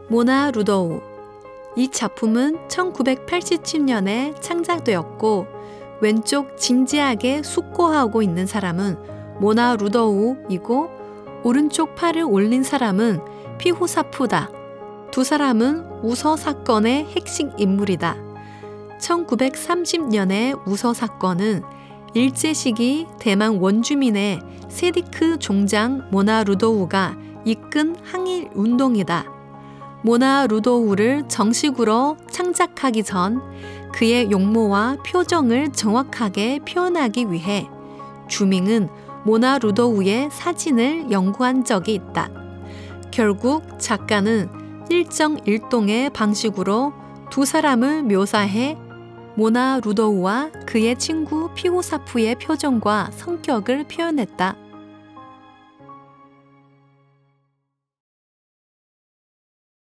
모나 루도우. 이 작품은 1987년에 창작되었고 왼쪽 진지하게 숙고하고 있는 사람은 모나 루도우이고 오른쪽 팔을 올린 사람은 피호사푸다. 두 사람은 우서 사건의 핵심 인물이다. 1930년의 우서 사건은 일제 시기 대만 원주민의 세디크 종장 모나 루도우가 이끈 항일 운동이다. 모나 루도우를 정식으로 창작하기 전 그의 용모와 표정을 정확하게 표현하기 위해 주밍은 모나 루도우의 사진을 연구한 적이 있다. 결국 작가는 일정일동의 방식으로 두 사람을 묘사해 모나 루도우와 그의 친구 피호사푸의 표정과 성격을 표현했다.